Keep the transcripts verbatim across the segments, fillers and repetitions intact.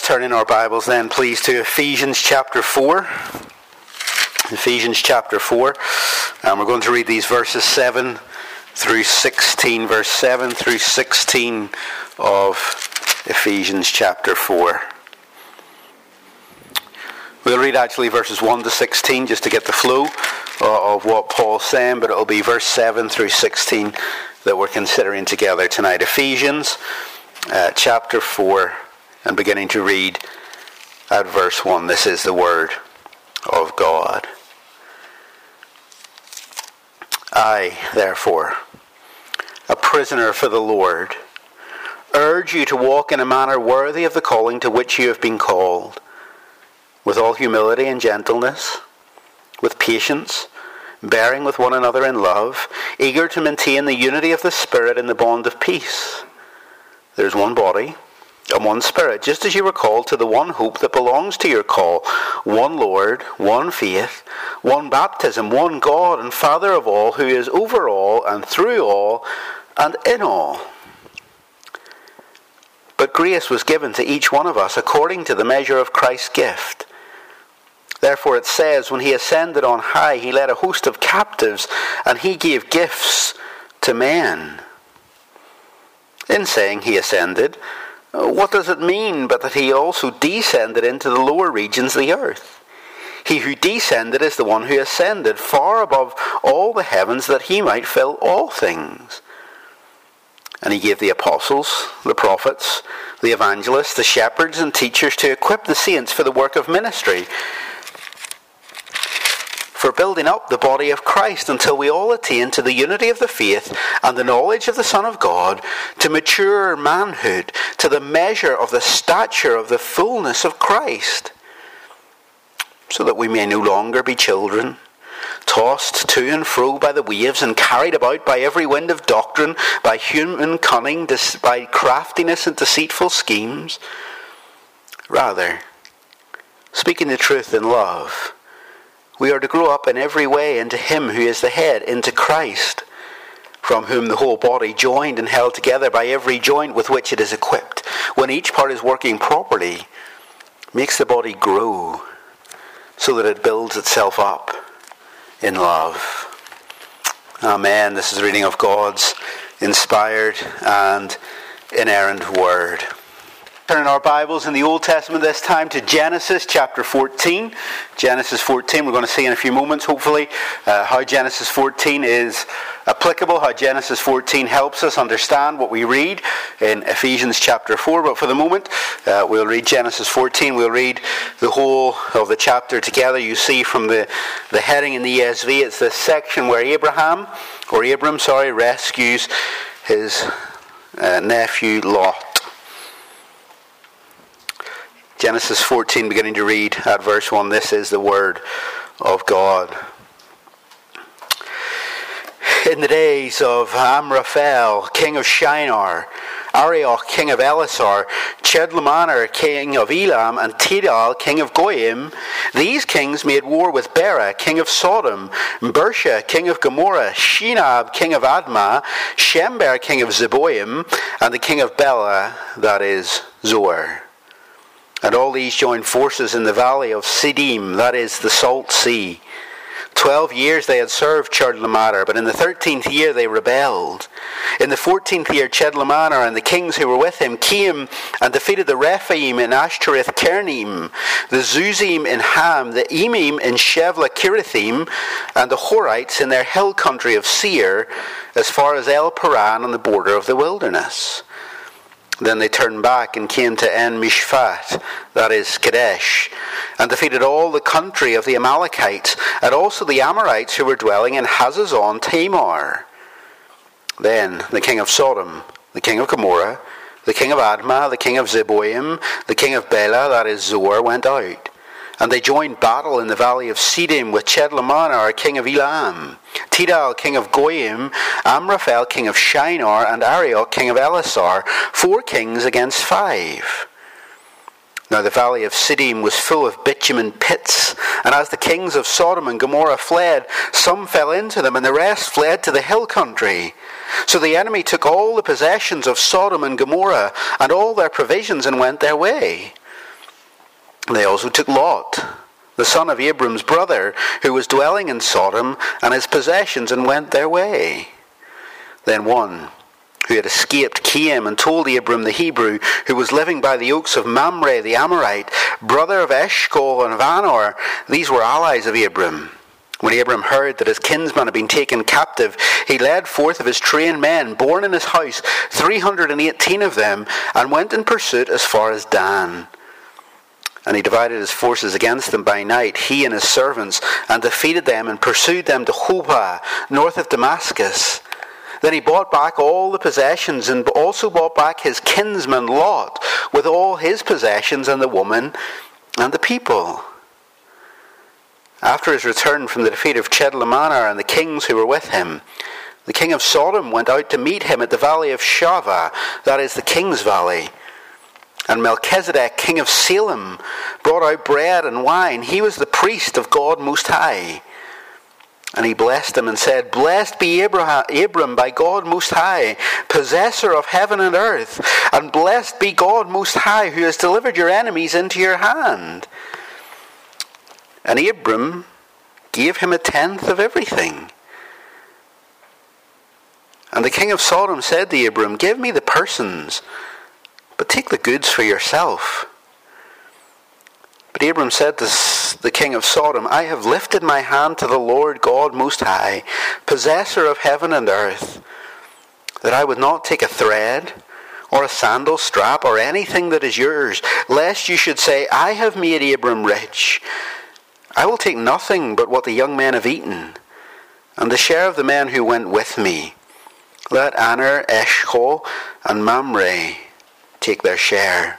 turn in our Bibles then, please, to Ephesians chapter four. Ephesians chapter four. And we're going to read these verses seven through sixteen. Verse seven through sixteen of Ephesians chapter four. We'll read actually verses one to sixteen just to get the flow of what Paul's saying, but it'll be verse seven through sixteen that we're considering together tonight. Ephesians uh, chapter four, and beginning to read at verse one. This is the word of God. I, therefore, a prisoner for the Lord, urge you to walk in a manner worthy of the calling to which you have been called, with all humility and gentleness, with patience, bearing with one another in love, eager to maintain the unity of the Spirit in the bond of peace. There is one body and one Spirit, just as you were called to the one hope that belongs to your call, one Lord, one faith, one baptism, one God and Father of all, who is over all and through all and in all. But grace was given to each one of us according to the measure of Christ's gift. Therefore it says, when he ascended on high, he led a host of captives, and he gave gifts to men. In saying he ascended, what does it mean but that he also descended into the lower regions of the earth? He who descended is the one who ascended far above all the heavens, that he might fill all things. And he gave the apostles, the prophets, the evangelists, the shepherds and teachers to equip the saints for the work of ministry, for building up the body of Christ, until we all attain to the unity of the faith and the knowledge of the Son of God, to mature manhood, to the measure of the stature of the fullness of Christ, so that we may no longer be children, tossed to and fro by the waves and carried about by every wind of doctrine, by human cunning, by craftiness and deceitful schemes. Rather, speaking the truth in love, we are to grow up in every way into him who is the head, into Christ, from whom the whole body, joined and held together by every joint with which it is equipped, when each part is working properly, makes the body grow so that it builds itself up in love. Amen. This is a reading of God's inspired and inerrant word. Turning our Bibles in the Old Testament this time to Genesis chapter fourteen. Genesis fourteen, we're going to see in a few moments, hopefully, uh, how Genesis fourteen is applicable, how Genesis fourteen helps us understand what we read in Ephesians chapter four. But for the moment, uh, we'll read Genesis fourteen. We'll read the whole of the chapter together. You see from the, the heading in the E S V, it's this section where Abraham, or Abram, sorry, rescues his uh, nephew Lot. Genesis fourteen, beginning to read at verse one. This is the word of God. In the days of Amraphel, king of Shinar, Arioch, king of Elasar, Chedorlaomer, king of Elam, and Tidal, king of Goyim, these kings made war with Bera, king of Sodom, Bersha, king of Gomorrah, Shinab, king of Admah, Shember, king of Zeboim, and the king of Bela, that is Zoar. And all these joined forces in the valley of Siddim, that is the Salt Sea. Twelve years they had served Chedorlaomer, but in the thirteenth year they rebelled. In the fourteenth year Chedorlaomer and the kings who were with him came and defeated the Rephaim in Ashtoreth Kernim, the Zuzim in Ham, the Emim in Shevla Kirathim, and the Horites in their hill country of Seir, as far as El Paran on the border of the wilderness. Then they turned back and came to En Mishpat, that is Kadesh, and defeated all the country of the Amalekites, and also the Amorites who were dwelling in Hazazon Tamar. Then the king of Sodom, the king of Gomorrah, the king of Admah, the king of Zeboim, the king of Bela, that is Zoar, went out. And they joined battle in the valley of Siddim with Chedorlaomer, king of Elam, Tidal, king of Goyim, Amraphel, king of Shinar, and Arioch, king of Elasar, four kings against five. Now the valley of Siddim was full of bitumen pits, and as the kings of Sodom and Gomorrah fled, some fell into them, and the rest fled to the hill country. So the enemy took all the possessions of Sodom and Gomorrah, and all their provisions, and went their way. They also took Lot, the son of Abram's brother, who was dwelling in Sodom, and his possessions, and went their way. Then one who had escaped came and told Abram the Hebrew, who was living by the oaks of Mamre the Amorite, brother of Eshcol and of Anor. These were allies of Abram. When Abram heard that his kinsman had been taken captive, he led forth of his trained men, born in his house, three hundred and eighteen of them, and went in pursuit as far as Dan. And he divided his forces against them by night, he and his servants, and defeated them and pursued them to Hobah, north of Damascus. Then he bought back all the possessions, and also bought back his kinsman Lot, with all his possessions, and the woman and the people. After his return from the defeat of Chedorlaomer and the kings who were with him, the king of Sodom went out to meet him at the valley of Shaveh, that is the king's valley. And Melchizedek, king of Salem, brought out bread and wine. He was the priest of God Most High. And he blessed him and said, Blessed be Abraham, Abram by God Most High, possessor of heaven and earth. And blessed be God Most High, who has delivered your enemies into your hand. And Abram gave him a tenth of everything. And the king of Sodom said to Abram, Give me the persons, but take the goods for yourself. But Abram said to the king of Sodom, I have lifted my hand to the Lord God Most High, possessor of heaven and earth, that I would not take a thread or a sandal strap or anything that is yours, lest you should say, I have made Abram rich. I will take nothing but what the young men have eaten, and the share of the men who went with me. Let Aner, Eshcol, and Mamre take their share.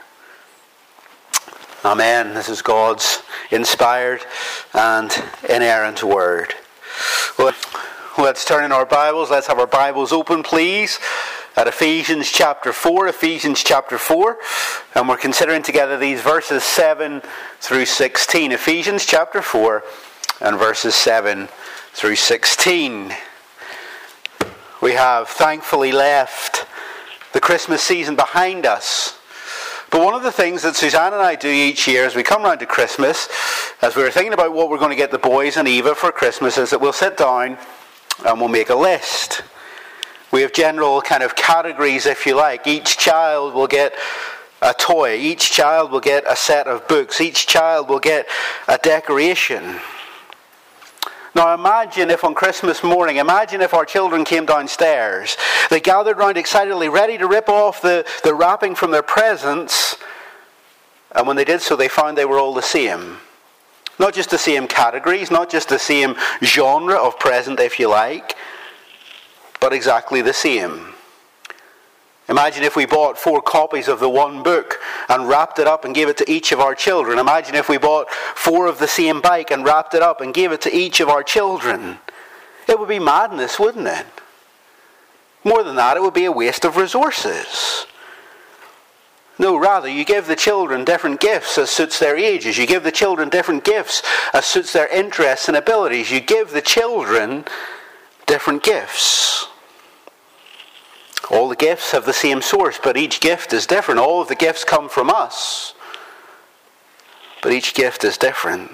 Amen. This is God's inspired and inerrant word. Well, let's turn in our Bibles. Let's have our Bibles open, please, at Ephesians chapter four. Ephesians chapter four. And we're considering together these verses seven through sixteen. Ephesians chapter four and verses seven through sixteen. We have thankfully left the Christmas season behind us. But one of the things that Suzanne and I do each year as we come round to Christmas, as we were thinking about what we're going to get the boys and Eva for Christmas, is that we'll sit down and we'll make a list. We have general kind of categories, if you like. Each child will get a toy. Each child will get a set of books. Each child will get a decoration. Now imagine if on Christmas morning, imagine if our children came downstairs. They gathered round excitedly, ready to rip off the, the wrapping from their presents. And when they did so, they found they were all the same. Not just the same categories, not just the same genre of present, if you like, but exactly the same. Imagine if we bought four copies of the one book and wrapped it up and gave it to each of our children. Imagine if we bought four of the same bike and wrapped it up and gave it to each of our children. It would be madness, wouldn't it? More than that, it would be a waste of resources. No, rather, you give the children different gifts as suits their ages. You give the children different gifts as suits their interests and abilities. You give the children different gifts. All the gifts have the same source, but each gift is different. All of the gifts come from us, but each gift is different.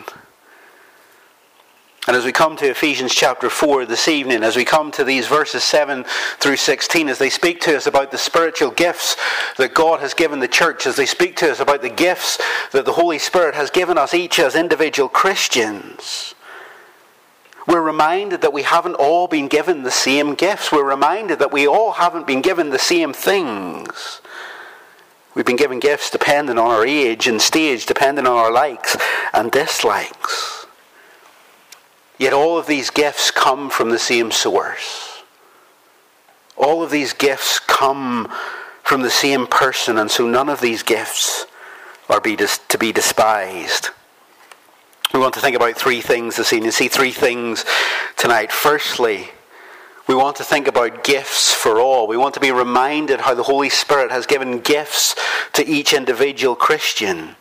And as we come to Ephesians chapter four this evening, as we come to these verses seven through sixteen, as they speak to us about the spiritual gifts that God has given the church, as they speak to us about the gifts that the Holy Spirit has given us each as individual Christians, we're reminded that we haven't all been given the same gifts. We're reminded that we all haven't been given the same things. We've been given gifts depending on our age and stage, depending on our likes and dislikes. Yet all of these gifts come from the same source. All of these gifts come from the same person, and so none of these gifts are be dis- to be despised. We want to think about three things this evening. See three things tonight. Firstly, we want to think about gifts for all. We want to be reminded how the Holy Spirit has given gifts to each individual Christian.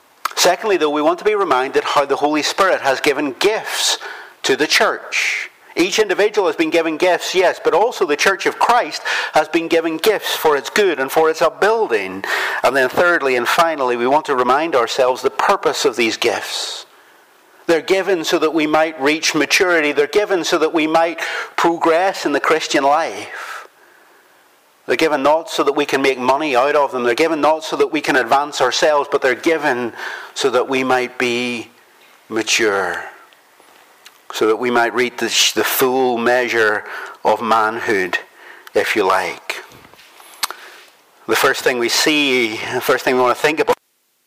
Secondly, though, we want to be reminded how the Holy Spirit has given gifts to the church. Each individual has been given gifts, yes, but also the Church of Christ has been given gifts for its good and for its upbuilding. And then thirdly and finally, we want to remind ourselves the purpose of these gifts. They're given so that we might reach maturity. They're given so that we might progress in the Christian life. They're given not so that we can make money out of them. They're given not so that we can advance ourselves, but they're given so that we might be mature. So that we might reach the, the full measure of manhood, if you like. The first thing we see, the first thing we want to think about,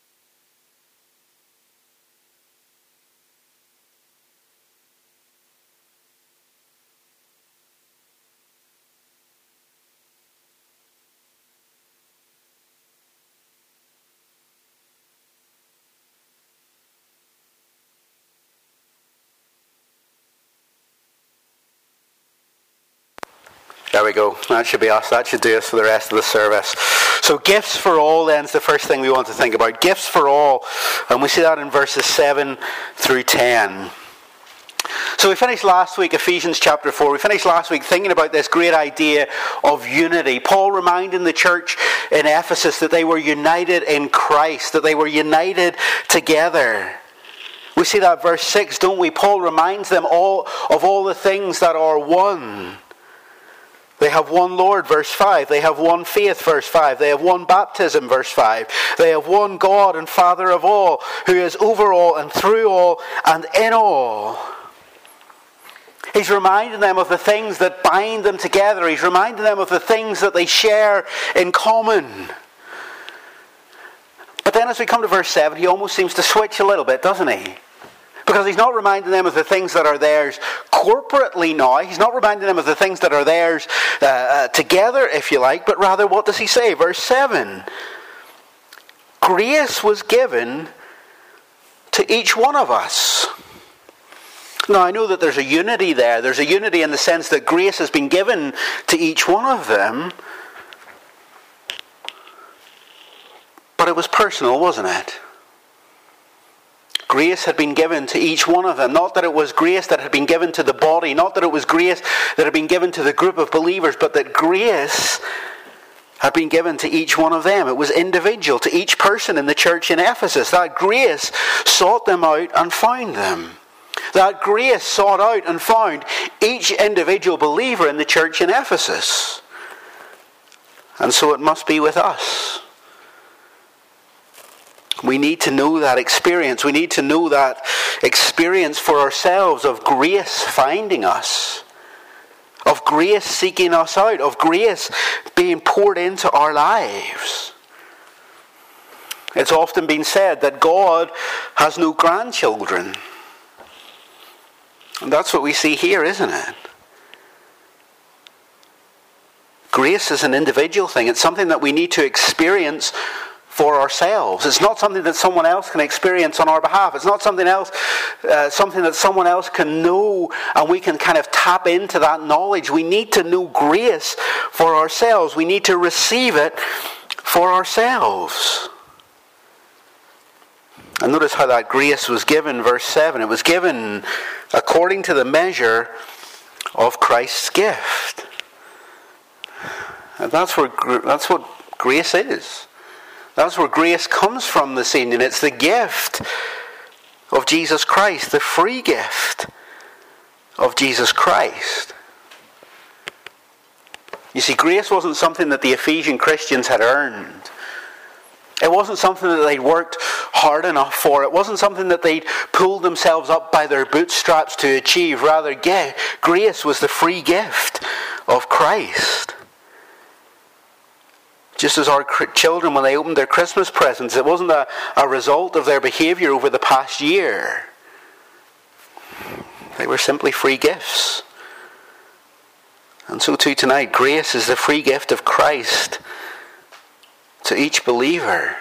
there we go. That should be us. That should do us for the rest of the service. So gifts for all then is the first thing we want to think about. Gifts for all. And we see that in verses seven through ten. So we finished last week, Ephesians chapter four. We finished last week thinking about this great idea of unity. Paul reminding the church in Ephesus that they were united in Christ, that they were united together. We see that verse six, don't we? Paul reminds them all of all the things that are one. They have one Lord, verse five. They have one faith, verse five. They have one baptism, verse five. They have one God and Father of all, who is over all and through all and in all. He's reminding them of the things that bind them together. He's reminding them of the things that they share in common. But then as we come to verse seven, he almost seems to switch a little bit, doesn't he? Because he's not reminding them of the things that are theirs corporately now. He's not reminding them of the things that are theirs uh, uh, together, if you like. But rather, what does he say? Verse seven. Grace was given to each one of us. Now, I know that there's a unity there. There's a unity in the sense that grace has been given to each one of them. But it was personal, wasn't it? Grace had been given to each one of them. Not that it was grace that had been given to the body. Not that it was grace that had been given to the group of believers. But that grace had been given to each one of them. It was individual to each person in the church in Ephesus. That grace sought them out and found them. That grace sought out and found each individual believer in the church in Ephesus. And so it must be with us. We need to know that experience. We need to know that experience for ourselves of grace finding us. Of grace seeking us out. Of grace being poured into our lives. It's often been said that God has no grandchildren. And that's what we see here, isn't it? Grace is an individual thing. It's something that we need to experience for ourselves. It's not something that someone else can experience on our behalf. It's not something else, uh, something that someone else can know and we can kind of tap into that knowledge. We need to know grace for ourselves. We need to receive it for ourselves. And notice how that grace was given, verse seven. It was given according to the measure of Christ's gift. And that's where that's what grace is. That's where grace comes from this evening. It's the gift of Jesus Christ, the free gift of Jesus Christ. You see, grace wasn't something that the Ephesian Christians had earned. It wasn't something that they'd worked hard enough for. It wasn't something that they'd pulled themselves up by their bootstraps to achieve. Rather, grace was the free gift of Christ. Just as our children, when they opened their Christmas presents, it wasn't a, a result of their behavior over the past year. They were simply free gifts. And so too tonight, grace is the free gift of Christ to each believer.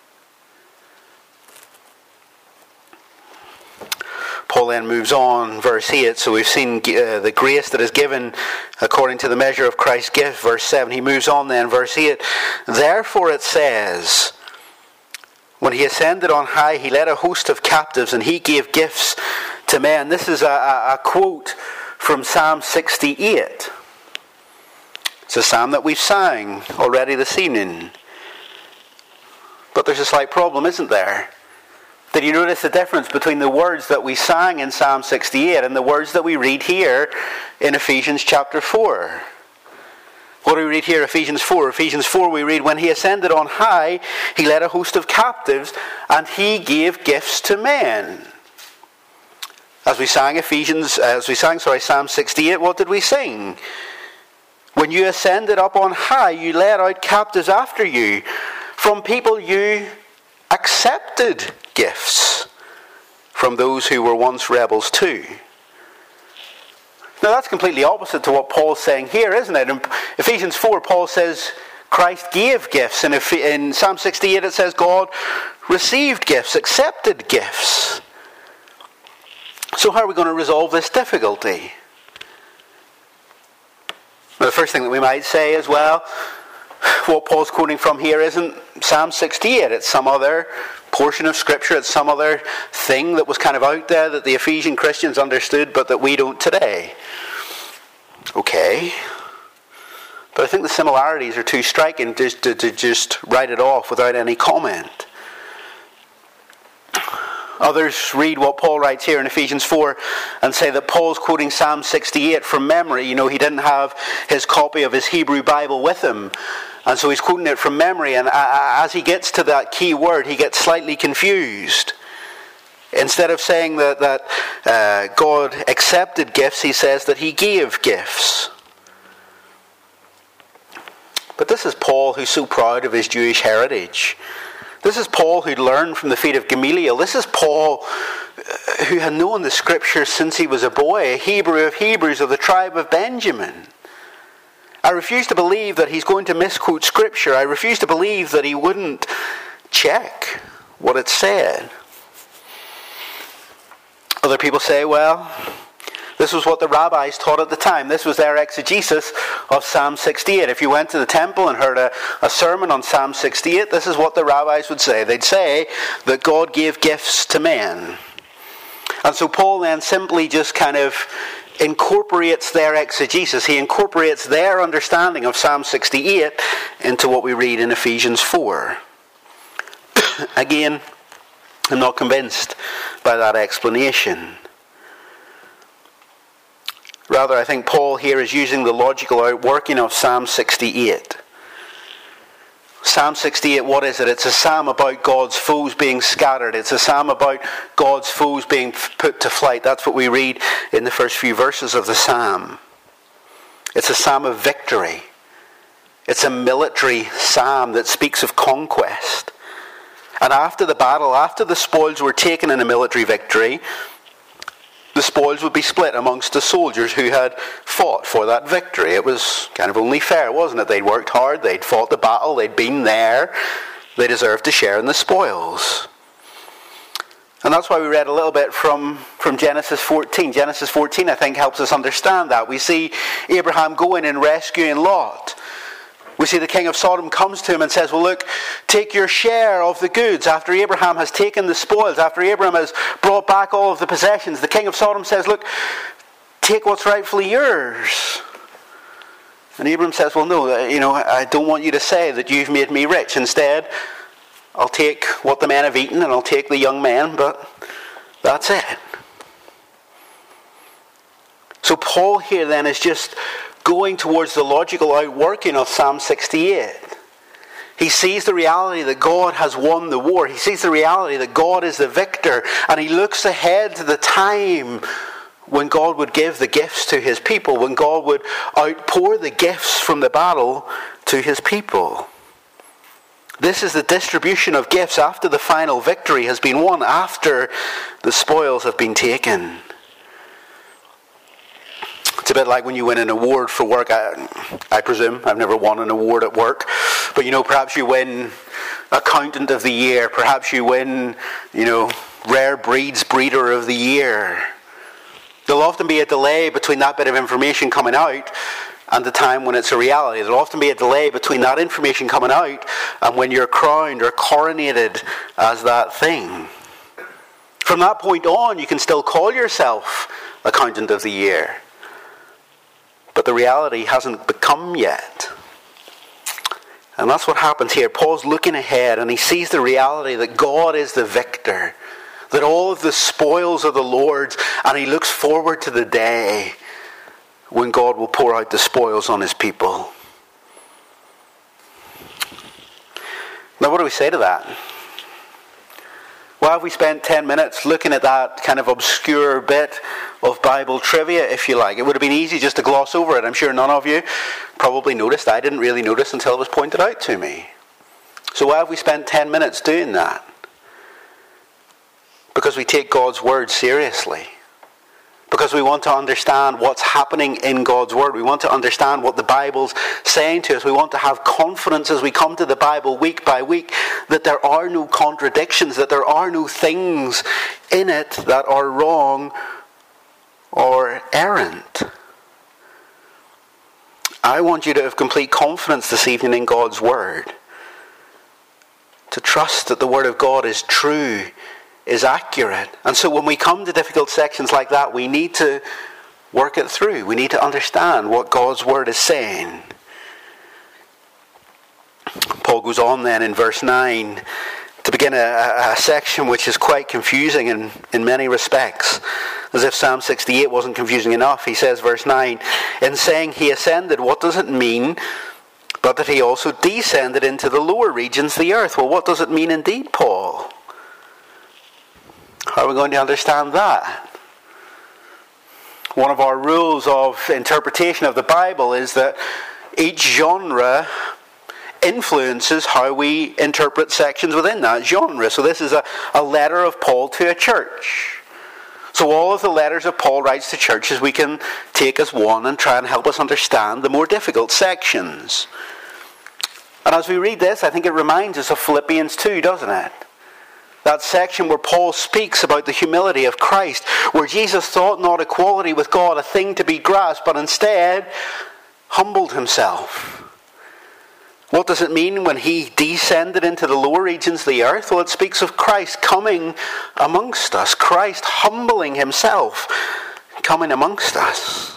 Paul then moves on, verse eight. So we've seen uh, the grace that is given according to the measure of Christ's gift, verse seven. He moves on then, verse eight. Therefore it says, when he ascended on high, he led a host of captives and he gave gifts to men. This is a, a, a quote from Psalm sixty-eight. It's a psalm that we've sang already this evening. But there's a slight problem, isn't there? Did you notice the difference between the words that we sang in Psalm sixty-eight and the words that we read here in Ephesians chapter four? What do we read here, Ephesians four? Ephesians four we read, when he ascended on high, he led a host of captives and he gave gifts to men. As we sang Ephesians, as we sang, sorry, Psalm sixty-eight, what did we sing? When you ascended up on high, you led out captives after you. From people you accepted gifts from those who were once rebels too. Now that's completely opposite to what Paul's saying here, isn't it? In Ephesians four, Paul says Christ gave gifts. And in Psalm sixty-eight it says God received gifts, accepted gifts. So how are we going to resolve this difficulty? Well, the first thing that we might say is, well, what Paul's quoting from here isn't Psalm sixty-eight. It's some other portion of Scripture. It's some other thing that was kind of out there that the Ephesian Christians understood, but that we don't today. Okay. But I think the similarities are too striking to, to, to just write it off without any comment. Others read what Paul writes here in Ephesians four and say that Paul's quoting Psalm sixty-eight from memory. You know, he didn't have his copy of his Hebrew Bible with him. And so he's quoting it from memory. And as he gets to that key word, he gets slightly confused. Instead of saying that, that uh, God accepted gifts, he says that he gave gifts. But this is Paul, who's so proud of his Jewish heritage. This is Paul who'd learned from the feet of Gamaliel. This is Paul who had known the Scriptures since he was a boy, a Hebrew of Hebrews of the tribe of Benjamin. I refuse to believe that he's going to misquote Scripture. I refuse to believe that he wouldn't check what it said. Other people say, well, this was what the rabbis taught at the time. This was their exegesis of Psalm sixty-eight. If you went to the temple and heard a, a sermon on Psalm sixty-eight, this is what the rabbis would say. They'd say that God gave gifts to men. And so Paul then simply just kind of incorporates their exegesis. He incorporates their understanding of Psalm sixty-eight into what we read in Ephesians four. Again, I'm not convinced by that explanation. Rather, I think Paul here is using the logical outworking of Psalm sixty-eight. Psalm sixty-eight, what is it? It's a psalm about God's foes being scattered. It's a psalm about God's foes being put to flight. That's what we read in the first few verses of the psalm. It's a psalm of victory. It's a military psalm that speaks of conquest. And after the battle, after the spoils were taken in a military victory, the spoils would be split amongst the soldiers who had fought for that victory. It was kind of only fair, wasn't it? They'd worked hard, they'd fought the battle, they'd been there. They deserved to share in the spoils. And that's why we read a little bit from, from Genesis fourteen. Genesis fourteen, I think, helps us understand that. We see Abraham going and rescuing Lot. We see the king of Sodom comes to him and says, well, look, take your share of the goods. After Abraham has taken the spoils, after Abraham has brought back all of the possessions, the king of Sodom says, look, take what's rightfully yours. And Abraham says, well, no, you know, I don't want you to say that you've made me rich. Instead, I'll take what the men have eaten and I'll take the young men, but that's it. So Paul here then is just going towards the logical outworking of Psalm sixty-eight. He sees the reality that God has won the war. He sees the reality that God is the victor. And he looks ahead to the time when God would give the gifts to his people, when God would outpour the gifts from the battle to his people. This is the distribution of gifts after the final victory has been won, after the spoils have been taken. It's a bit like when you win an award for work. I, I presume. I've never won an award at work. But, you know, perhaps you win Accountant of the Year. Perhaps you win, you know, Rare Breeds Breeder of the Year. There'll often be a delay between that bit of information coming out and the time when it's a reality. There'll often be a delay between that information coming out and when you're crowned or coronated as that thing. From that point on, you can still call yourself Accountant of the Year. but the reality hasn't become yet. And that's what happens here. Paul's looking ahead and he sees the reality that God is the victor, that all of the spoils are the Lord's, and he looks forward to the day when God will pour out the spoils on his people. Now, what do we say to that? Why have we spent ten minutes looking at that kind of obscure bit of Bible trivia, if you like? It would have been easy just to gloss over it. I'm sure none of you probably noticed. I didn't really notice until it was pointed out to me. So why have we spent ten minutes doing that? Because we take God's word seriously. Because we want to understand what's happening in God's word. We want to understand what the Bible's saying to us. We want to have confidence as we come to the Bible week by week that there are no contradictions, that there are no things in it that are wrong or errant. I want you to have complete confidence this evening in God's word. To trust that the word of God is true, is accurate. And so when we come to difficult sections like that, we need to work it through. We need to understand what God's word is saying. Paul goes on then in verse nine to begin a, a section which is quite confusing in, in many respects. As if Psalm sixty-eight wasn't confusing enough. He says, verse nine, in saying he ascended, what does it mean? But that he also descended into the lower regions of the earth. Well, what does it mean indeed, Paul? How are we going to understand that? One of our rules of interpretation of the Bible is that each genre influences how we interpret sections within that genre. So this is a, a letter of Paul to a church. So all of the letters that Paul writes to churches we can take as one and try and help us understand the more difficult sections. And as we read this, I think it reminds us of Philippians two, doesn't it? That section where Paul speaks about the humility of Christ, where Jesus thought not equality with God a thing to be grasped, but instead humbled himself. What does it mean when he descended into the lower regions of the earth? Well, it speaks of Christ coming amongst us, Christ humbling himself, coming amongst us.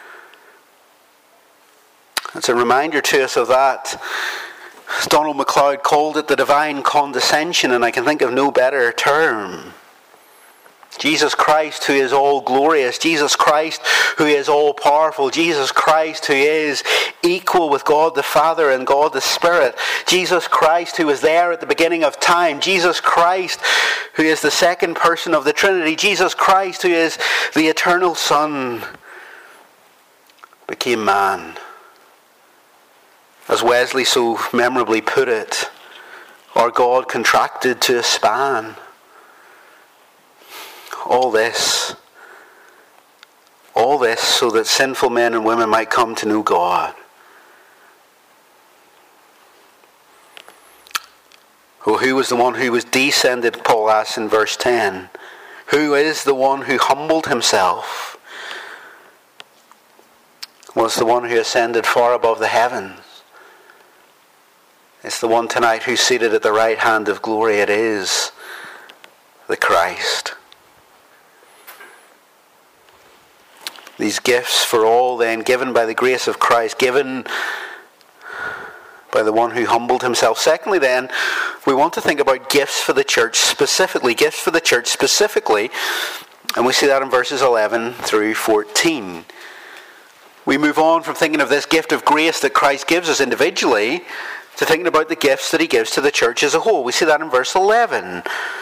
It's a reminder to us of that. Donald MacLeod called it the divine condescension, and I can think of no better term. Jesus Christ, who is all glorious, Jesus Christ, who is all powerful, Jesus Christ, who is equal with God the Father and God the Spirit, Jesus Christ, who was there at the beginning of time, Jesus Christ, who is the second person of the Trinity, Jesus Christ, who is the eternal Son, became man. As Wesley so memorably put it, our God contracted to a span. All this, all this so that sinful men and women might come to know God. Well, who was the one who was descended, Paul asks in verse ten. Who is the one who humbled himself? Well, it's the one who ascended far above the heavens. It's the one tonight who's seated at the right hand of glory. It is the Christ. These gifts for all then given by the grace of Christ, given by the one who humbled himself. Secondly then, we want to think about gifts for the church specifically. Gifts for the church specifically. And we see that in verses eleven through fourteen. We move on from thinking of this gift of grace that Christ gives us individually to thinking about the gifts that he gives to the church as a whole. We see that in verse eleven.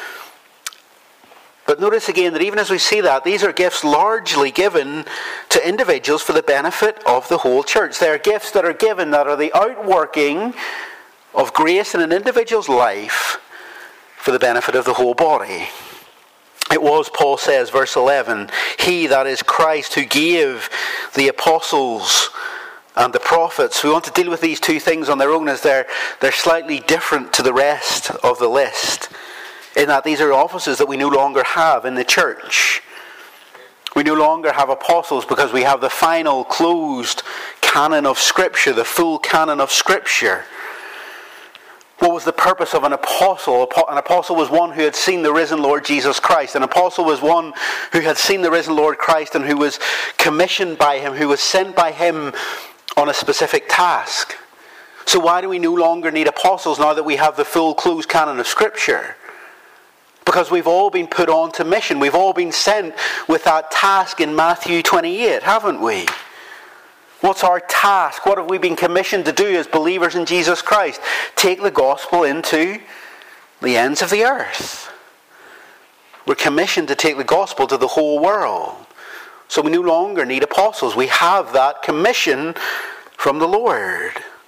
But notice again that even as we see that, these are gifts largely given to individuals for the benefit of the whole church. They are gifts that are given that are the outworking of grace in an individual's life for the benefit of the whole body. It was, Paul says, verse eleven, he, that is Christ, who gave the apostles and the prophets. We want to deal with these two things on their own as they're, they're slightly different to the rest of the list, in that these are offices that we no longer have in the church. We no longer have apostles because we have the final closed canon of Scripture, the full canon of Scripture. What was the purpose of an apostle? An apostle was one who had seen the risen Lord Jesus Christ. An apostle was one who had seen the risen Lord Christ and who was commissioned by him, who was sent by him on a specific task. So why do we no longer need apostles now that we have the full closed canon of Scripture? Because we've all been put on to mission. We've all been sent with that task in Matthew twenty-eight, haven't we? What's our task? What have we been commissioned to do as believers in Jesus Christ? Take the gospel into the ends of the earth. We're commissioned to take the gospel to the whole world. So we no longer need apostles. We have that commission from the Lord.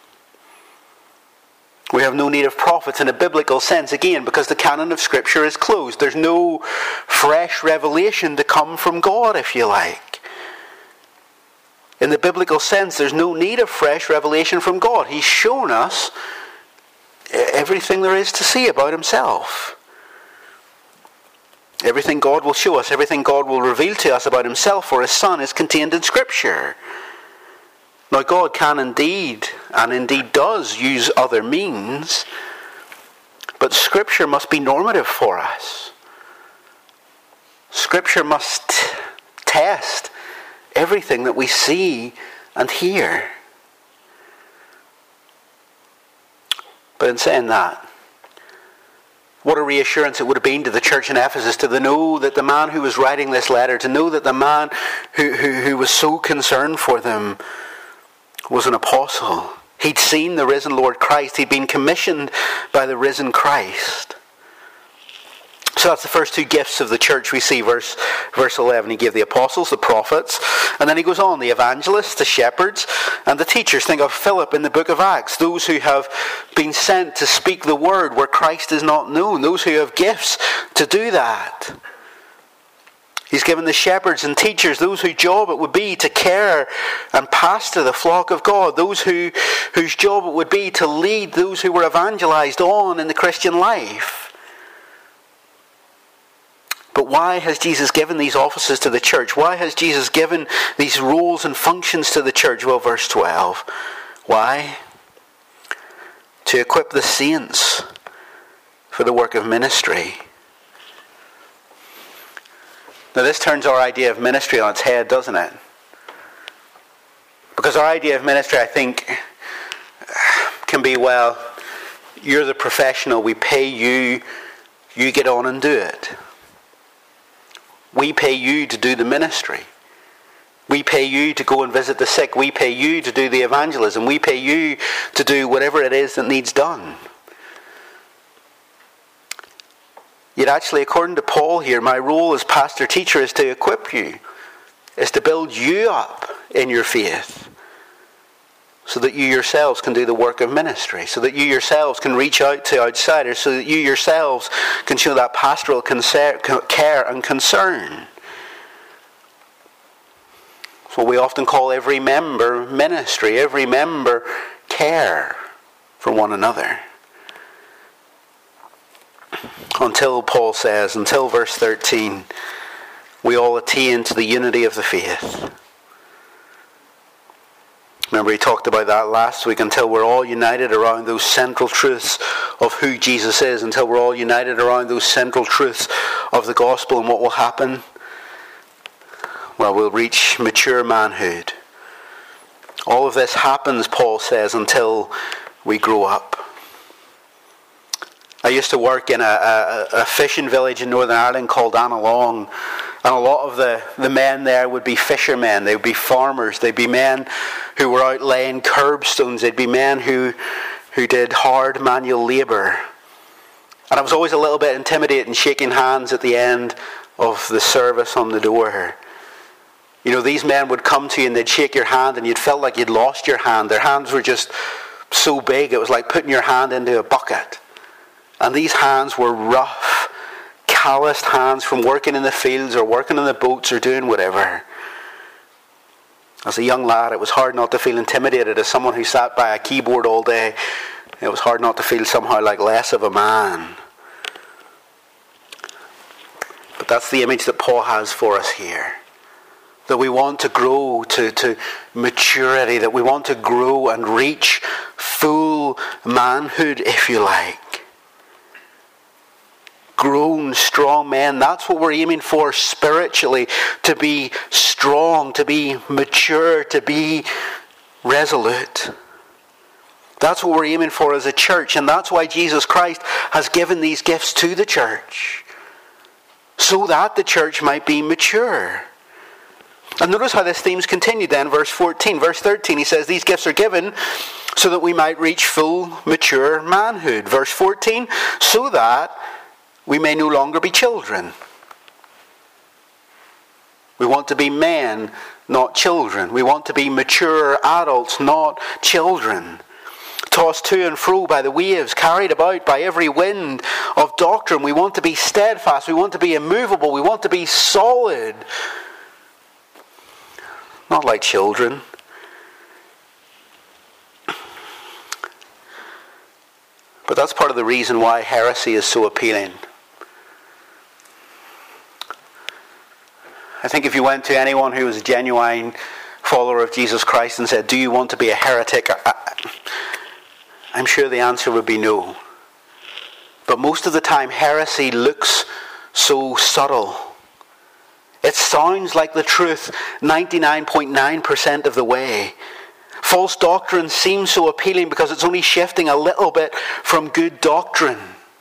We have no need of prophets in a biblical sense, again, because the canon of Scripture is closed. There's no fresh revelation to come from God, if you like. In the biblical sense, there's no need of fresh revelation from God. He's shown us everything there is to see about himself. Everything God will show us, everything God will reveal to us about himself or his Son is contained in Scripture. Now God can indeed, and indeed does, use other means, but Scripture must be normative for us. Scripture must test everything that we see and hear. But in saying that, what a reassurance it would have been to the church in Ephesus to know that the man who was writing this letter, to know that the man who, who, who was so concerned for them was an apostle. He'd seen the risen Lord Christ. He'd been commissioned by the risen Christ. So that's the first two gifts of the church we see. Verse, verse eleven, he gave the apostles, the prophets, and then he goes on, the evangelists, the shepherds, and the teachers. Think of Philip in the book of Acts, those who have been sent to speak the word where Christ is not known, those who have gifts to do that. He's given the shepherds and teachers, those whose job it would be to care and pastor the flock of God, those who, whose job it would be to lead those who were evangelized on in the Christian life. But why has Jesus given these offices to the church? Why has Jesus given these roles and functions to the church? Well, verse twelve. Why? To equip the saints for the work of ministry. Now this turns our idea of ministry on its head, doesn't it? Because our idea of ministry, I think, can be, well, you're the professional, we pay you, you get on and do it. We pay you to do the ministry. We pay you to go and visit the sick. We pay you to do the evangelism. We pay you to do whatever it is that needs done. Yet actually, according to Paul here, my role as pastor-teacher is to equip you, is to build you up in your faith, so that you yourselves can do the work of ministry, so that you yourselves can reach out to outsiders, so that you yourselves can show that pastoral care and concern. It's what we often call every member ministry, every member care for one another. Until, Paul says, until verse thirteen, we all attain to the unity of the faith. Remember, he talked about that last week, until we're all united around those central truths of who Jesus is, until we're all united around those central truths of the gospel. And what will happen? Well, we'll reach mature manhood. All of this happens, Paul says, until we grow up. I used to work in a, a, a fishing village in Northern Ireland called Annalong. And a lot of the, the men there would be fishermen. They would be farmers. They'd be men who were out laying curbstones. They'd be men who, who did hard manual labour. And I was always a little bit intimidated shaking hands at the end of the service on the door. You know, these men would come to you and they'd shake your hand and you'd felt like you'd lost your hand. Their hands were just so big. It was like putting your hand into a bucket. And these hands were rough, calloused hands from working in the fields or working in the boats or doing whatever. As a young lad, it was hard not to feel intimidated. As someone who sat by a keyboard all day, it was hard not to feel somehow like less of a man. But that's the image that Paul has for us here. That we want to grow to, to maturity, that we want to grow and reach full manhood, if you like. Grown, strong men. That's what we're aiming for spiritually. To be strong, to be mature, to be resolute. That's what we're aiming for as a church. And that's why Jesus Christ has given these gifts to the church. So that the church might be mature. And notice how this theme's continued then, verse fourteen. Verse thirteen, he says, these gifts are given so that we might reach full, mature manhood. Verse fourteen, so that we may no longer be children. We want to be men, not children. We want to be mature adults, not children. Tossed to and fro by the waves, carried about by every wind of doctrine. We want to be steadfast. We want to be immovable. We want to be solid. Not like children. But that's part of the reason why heresy is so appealing. I think if you went to anyone who was a genuine follower of Jesus Christ and said, do you want to be a heretic? I, I'm sure the answer would be no. But most of the time, heresy looks so subtle. It sounds like the truth ninety-nine point nine percent of the way. False doctrine seems so appealing because it's only shifting a little bit from good doctrine.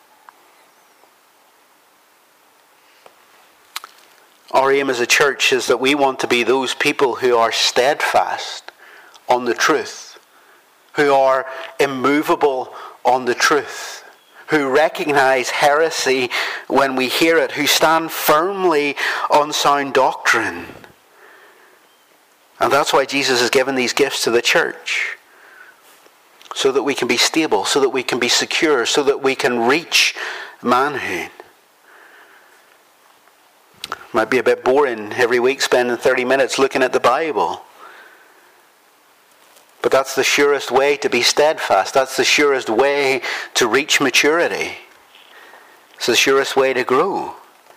Our aim as a church is that we want to be those people who are steadfast on the truth, who are immovable on the truth, who recognize heresy when we hear it, who stand firmly on sound doctrine. And that's why Jesus has given these gifts to the church, so that we can be stable, so that we can be secure, so that we can reach manhood. Might be a bit boring every week spending thirty minutes looking at the Bible. But that's the surest way to be steadfast. That's the surest way to reach maturity. It's the surest way to grow.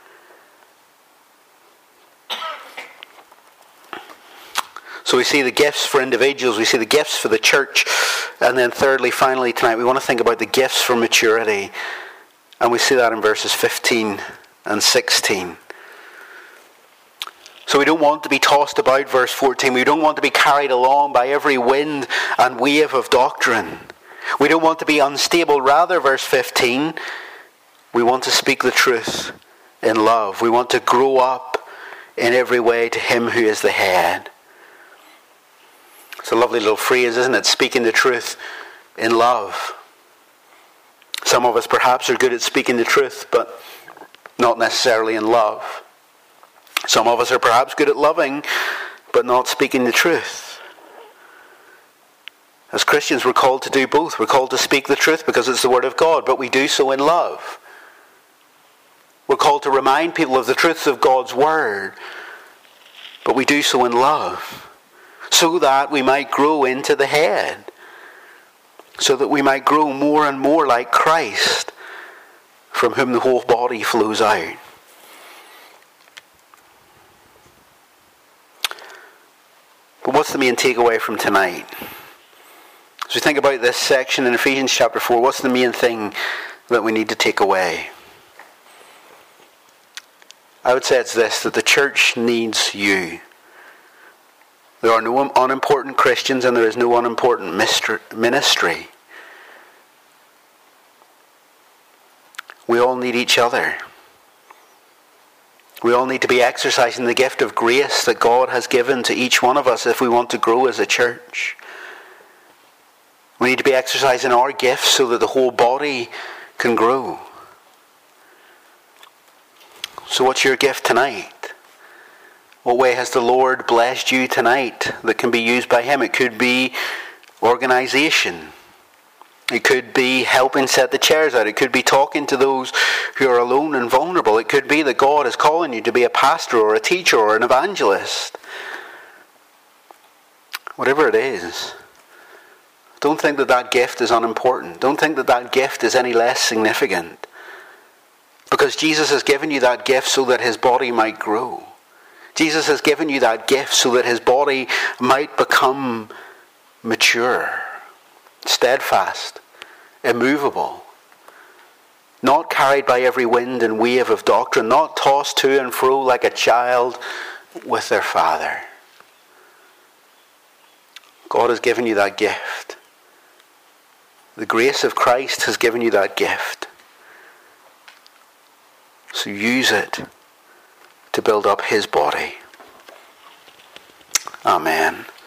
So we see the gifts for individuals, we see the gifts for the church, and then thirdly, finally tonight, we want to think about the gifts for maturity. And we see that in verses fifteen and sixteen. So we don't want to be tossed about, verse fourteen. We don't want to be carried along by every wind and wave of doctrine. We don't want to be unstable. Rather, verse fifteen, we want to speak the truth in love. We want to grow up in every way to him who is the head. It's a lovely little phrase, isn't it? Speaking the truth in love. Some of us perhaps are good at speaking the truth, but not necessarily in love. Some of us are perhaps good at loving, but not speaking the truth. As Christians, we're called to do both. We're called to speak the truth because it's the Word of God, but we do so in love. We're called to remind people of the truths of God's Word, but we do so in love, so that we might grow into the head, so that we might grow more and more like Christ, from whom the whole body flows out. But what's the main takeaway from tonight? As we think about this section in Ephesians chapter four, what's the main thing that we need to take away? I would say it's this, that the church needs you. There are no unimportant Christians and there is no unimportant ministry. We all need each other. We all need to be exercising the gift of grace that God has given to each one of us if we want to grow as a church. We need to be exercising our gifts so that the whole body can grow. So what's your gift tonight? What way has the Lord blessed you tonight that can be used by him? It could be organization. It could be helping set the chairs out. It could be talking to those who are alone and vulnerable. It could be that God is calling you to be a pastor or a teacher or an evangelist. Whatever it is, don't think that that gift is unimportant. Don't think that that gift is any less significant. Because Jesus has given you that gift so that his body might grow. Jesus has given you that gift so that his body might become mature. steadfast, immovable, not carried by every wind and wave of doctrine, not tossed to and fro like a child with their father. God has given you that gift. The grace of Christ has given you that gift. So use it to build up his body. Amen.